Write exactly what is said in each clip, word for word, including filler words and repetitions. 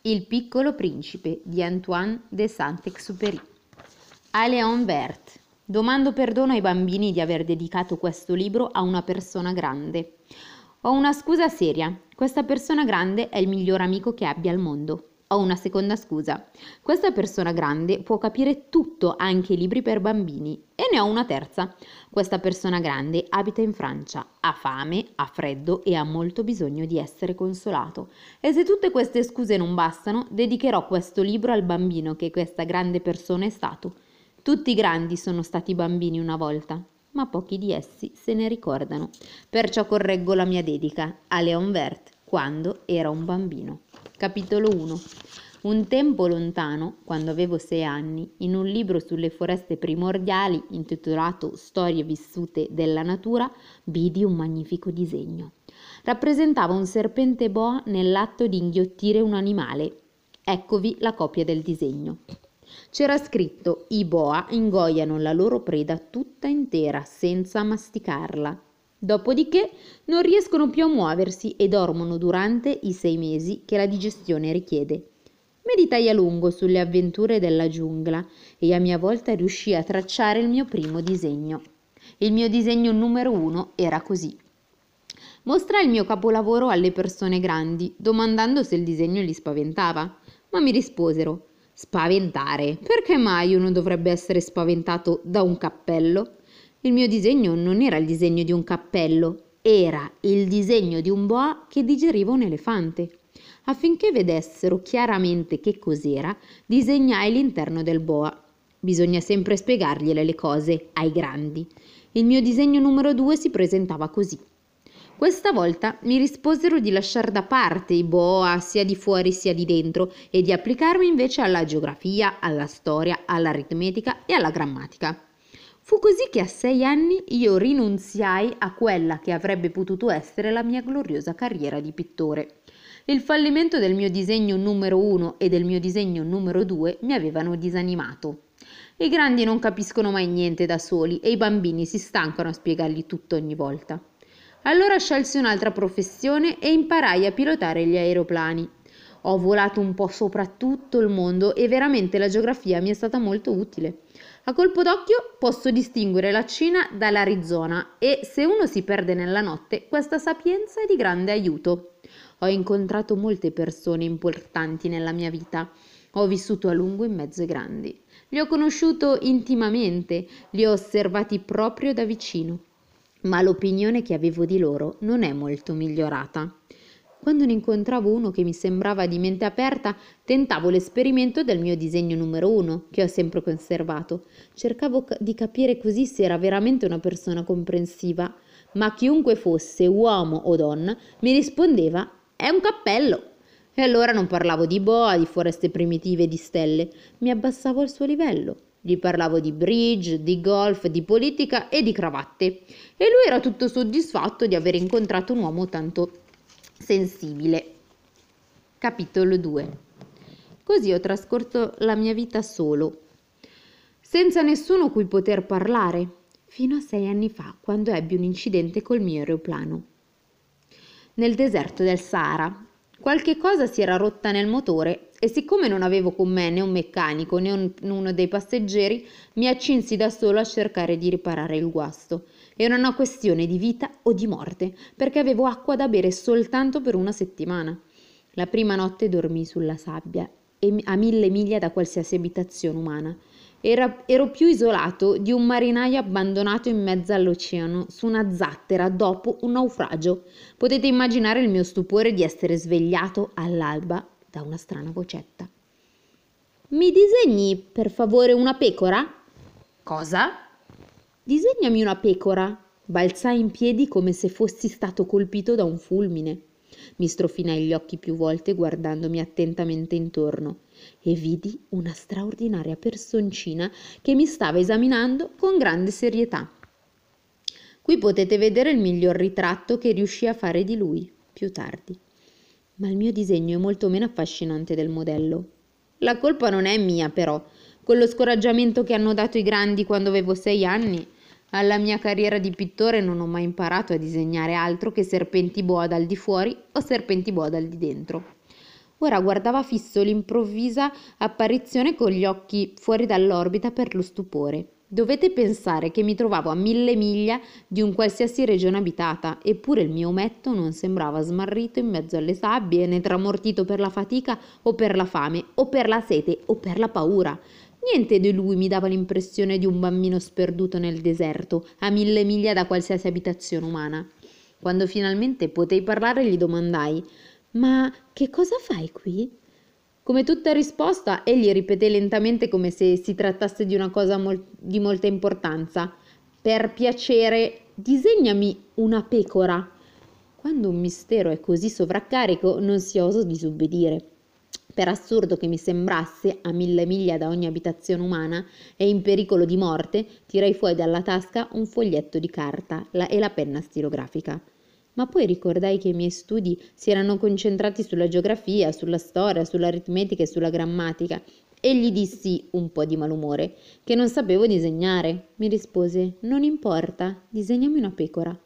Il piccolo principe di Antoine de Saint-Exupéry. A Léon Vert. Domando perdono ai bambini di aver dedicato questo libro a una persona grande. Ho una scusa seria. Questa persona grande è il miglior amico che abbia al mondo. Ho una seconda scusa. Questa persona grande può capire tutto, anche i libri per bambini. E ne ho una terza. Questa persona grande abita in Francia, ha fame, ha freddo e ha molto bisogno di essere consolato. E se tutte queste scuse non bastano, dedicherò questo libro al bambino che questa grande persona è stato. Tutti i grandi sono stati bambini una volta, ma pochi di essi se ne ricordano. Perciò correggo la mia dedica a Léon Vert quando era un bambino. Capitolo uno. Un tempo lontano, quando avevo sei anni, in un libro sulle foreste primordiali intitolato Storie vissute della natura, vidi un magnifico disegno. Rappresentava un serpente boa nell'atto di inghiottire un animale. Eccovi la copia del disegno. C'era scritto: i boa ingoiano la loro preda tutta intera senza masticarla. Dopodiché non riescono più a muoversi e dormono durante i sei mesi che la digestione richiede. Meditai a lungo sulle avventure della giungla e a mia volta riuscii a tracciare il mio primo disegno. Il mio disegno numero uno era così. Mostrai il mio capolavoro alle persone grandi, domandando se il disegno li spaventava, ma mi risposero: spaventare? Perché mai uno dovrebbe essere spaventato da un cappello? Il mio disegno non era il disegno di un cappello, era il disegno di un boa che digeriva un elefante. Affinché vedessero chiaramente che cos'era, disegnai l'interno del boa. Bisogna sempre spiegargliele le cose ai grandi. Il mio disegno numero due si presentava così. Questa volta mi risposero di lasciar da parte i boa sia di fuori sia di dentro e di applicarmi invece alla geografia, alla storia, all'aritmetica e alla grammatica. Fu così che a sei anni io rinunziai a quella che avrebbe potuto essere la mia gloriosa carriera di pittore. Il fallimento del mio disegno numero uno e del mio disegno numero due mi avevano disanimato. I grandi non capiscono mai niente da soli e i bambini si stancano a spiegargli tutto ogni volta. Allora scelsi un'altra professione e imparai a pilotare gli aeroplani. Ho volato un po' sopra tutto il mondo e veramente la geografia mi è stata molto utile. A colpo d'occhio posso distinguere la Cina dall'Arizona e se uno si perde nella notte, questa sapienza è di grande aiuto. Ho incontrato molte persone importanti nella mia vita. Ho vissuto a lungo in mezzo ai grandi. Li ho conosciuto intimamente, li ho osservati proprio da vicino. Ma l'opinione che avevo di loro non è molto migliorata. Quando ne incontravo uno che mi sembrava di mente aperta, tentavo l'esperimento del mio disegno numero uno, che ho sempre conservato. Cercavo di capire così se era veramente una persona comprensiva, ma chiunque fosse, uomo o donna, mi rispondeva: è un cappello. E allora non parlavo di boa, di foreste primitive, di stelle, mi abbassavo al suo livello. Gli parlavo di bridge, di golf, di politica e di cravatte. E lui era tutto soddisfatto di aver incontrato un uomo tanto sensibile. Capitolo due. Così ho trascorso la mia vita solo, senza nessuno cui poter parlare, fino a sei anni fa, quando ebbi un incidente col mio aeroplano. Nel deserto del Sahara. Qualche cosa si era rotta nel motore e siccome non avevo con me né un meccanico né un, uno dei passeggeri, mi accinsi da solo a cercare di riparare il guasto. Era una questione di vita o di morte, perché avevo acqua da bere soltanto per una settimana. La prima notte dormii sulla sabbia, e a mille miglia da qualsiasi abitazione umana. Era, ero più isolato di un marinaio abbandonato in mezzo all'oceano su una zattera dopo un naufragio. Potete immaginare il mio stupore di essere svegliato all'alba da una strana vocetta. Mi disegni, per favore, una pecora? Cosa? Disegnami una pecora. Balzai in piedi come se fossi stato colpito da un fulmine. Mi strofinai gli occhi più volte guardandomi attentamente intorno e vidi una straordinaria personcina che mi stava esaminando con grande serietà. Qui potete vedere il miglior ritratto che riuscii a fare di lui più tardi. Ma il mio disegno è molto meno affascinante del modello. La colpa non è mia, però. Con lo scoraggiamento che hanno dato i grandi quando avevo sei anni, alla mia carriera di pittore non ho mai imparato a disegnare altro che serpenti boa dal di fuori o serpenti boa dal di dentro. Ora guardava fisso l'improvvisa apparizione con gli occhi fuori dall'orbita per lo stupore. Dovete pensare che mi trovavo a mille miglia di un qualsiasi regione abitata, eppure il mio ometto non sembrava smarrito in mezzo alle sabbie, né tramortito per la fatica o per la fame, o per la sete o per la paura. Niente di lui mi dava l'impressione di un bambino sperduto nel deserto, a mille miglia da qualsiasi abitazione umana. Quando finalmente potei parlare gli domandai: «Ma che cosa fai qui?» Come tutta risposta, egli ripeté lentamente come se si trattasse di una cosa mol- di molta importanza. «Per piacere, disegnami una pecora». Quando un mistero è così sovraccarico, non si osa disobbedire. Per assurdo che mi sembrasse, a mille miglia da ogni abitazione umana e in pericolo di morte, tirai fuori dalla tasca un foglietto di carta la- e la penna stilografica. Ma poi ricordai che i miei studi si erano concentrati sulla geografia, sulla storia, sull'aritmetica e sulla grammatica, e gli dissi, un po' di malumore, che non sapevo disegnare. Mi rispose: «Non importa, disegnami una pecora».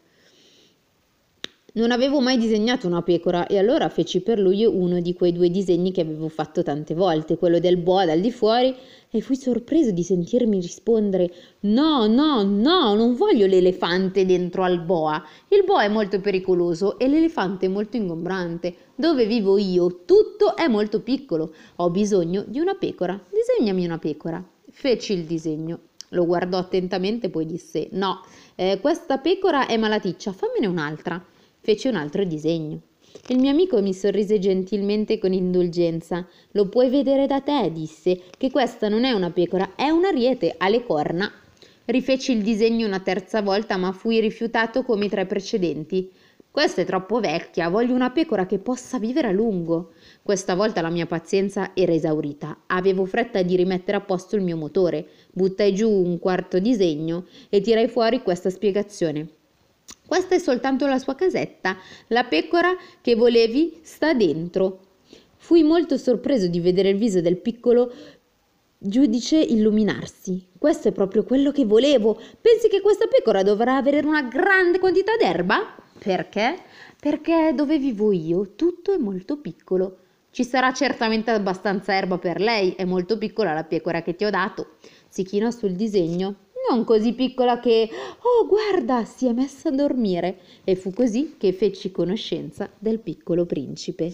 Non avevo mai disegnato una pecora e allora feci per lui uno di quei due disegni che avevo fatto tante volte, quello del boa dal di fuori, e fui sorpreso di sentirmi rispondere: «No, no, no, non voglio l'elefante dentro al boa. Il boa è molto pericoloso e l'elefante è molto ingombrante. Dove vivo io tutto è molto piccolo. Ho bisogno di una pecora. Disegnami una pecora». Feci il disegno. Lo guardò attentamente, poi disse: «No, eh, questa pecora è malaticcia, fammene un'altra». Fece un altro disegno. Il mio amico mi sorrise gentilmente con indulgenza. «Lo puoi vedere da te», disse, «che questa non è una pecora, è un ariete, ha le corna». Rifeci il disegno una terza volta, ma fui rifiutato come i tre precedenti. «Questa è troppo vecchia, voglio una pecora che possa vivere a lungo». Questa volta la mia pazienza era esaurita. Avevo fretta di rimettere a posto il mio motore. Buttai giù un quarto disegno e tirai fuori questa spiegazione. «Questa è soltanto la sua casetta. La pecora che volevi sta dentro». Fui molto sorpreso di vedere il viso del piccolo giudice illuminarsi. «Questo è proprio quello che volevo. Pensi che questa pecora dovrà avere una grande quantità d'erba?» «Perché?» «Perché dove vivo io tutto è molto piccolo». «Ci sarà certamente abbastanza erba per lei. È molto piccola la pecora che ti ho dato». Si chinò sul disegno. «Non così piccola che... Oh, guarda, si è messa a dormire». E fu così che feci conoscenza del Piccolo Principe.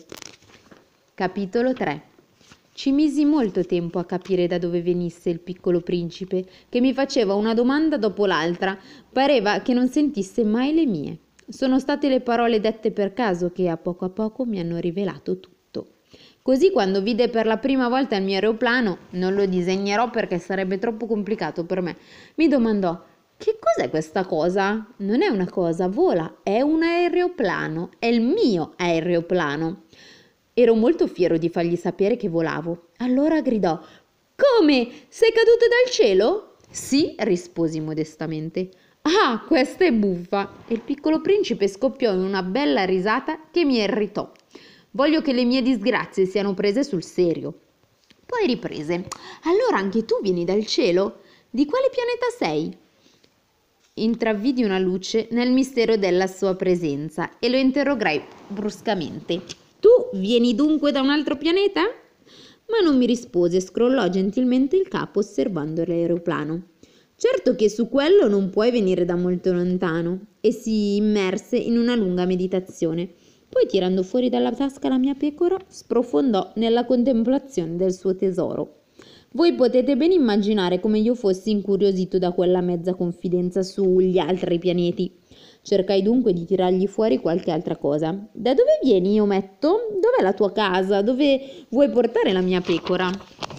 Capitolo tre. Ci misi molto tempo a capire da dove venisse il Piccolo Principe, che mi faceva una domanda dopo l'altra. Pareva che non sentisse mai le mie. Sono state le parole dette per caso che a poco a poco mi hanno rivelato tutto. Così, quando vide per la prima volta il mio aeroplano, non lo disegnerò perché sarebbe troppo complicato per me, mi domandò: «Che cos'è questa cosa?» «Non è una cosa, vola, è un aeroplano, è il mio aeroplano». Ero molto fiero di fargli sapere che volavo. Allora gridò: «Come? Sei caduto dal cielo?» «Sì», risposi modestamente. «Ah, questa è buffa!» E il Piccolo Principe scoppiò in una bella risata che mi irritò. «Voglio che le mie disgrazie siano prese sul serio». Poi riprese: «Allora anche tu vieni dal cielo? Di quale pianeta sei?» Intravvidi una luce nel mistero della sua presenza e lo interrogai bruscamente: «Tu vieni dunque da un altro pianeta?» Ma non mi rispose, scrollò gentilmente il capo osservando l'aeroplano. «Certo che su quello non puoi venire da molto lontano», e si immerse in una lunga meditazione. Poi, tirando fuori dalla tasca la mia pecora, sprofondò nella contemplazione del suo tesoro. Voi potete ben immaginare come io fossi incuriosito da quella mezza confidenza sugli altri pianeti. Cercai dunque di tirargli fuori qualche altra cosa. «Da dove vieni, io metto? Dov'è la tua casa? Dove vuoi portare la mia pecora?»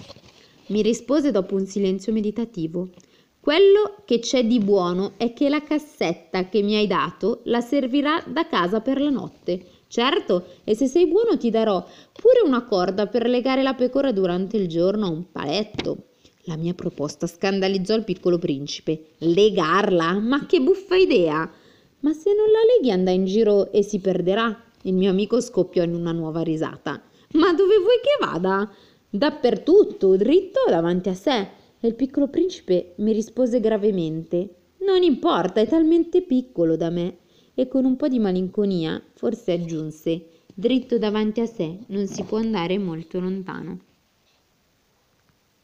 Mi rispose dopo un silenzio meditativo: «Quello che c'è di buono è che la cassetta che mi hai dato la servirà da casa per la notte. Certo, e se sei buono ti darò pure una corda per legare la pecora durante il giorno a un paletto». La mia proposta scandalizzò il Piccolo Principe. «Legarla? Ma che buffa idea!» «Ma se non la leghi andrà in giro e si perderà». Il mio amico scoppiò in una nuova risata. «Ma dove vuoi che vada?» «Dappertutto, dritto davanti a sé». E il Piccolo Principe mi rispose gravemente: «Non importa, è talmente piccolo da me». E con un po' di malinconia forse aggiunse: Dritto davanti a sé non si può andare molto lontano.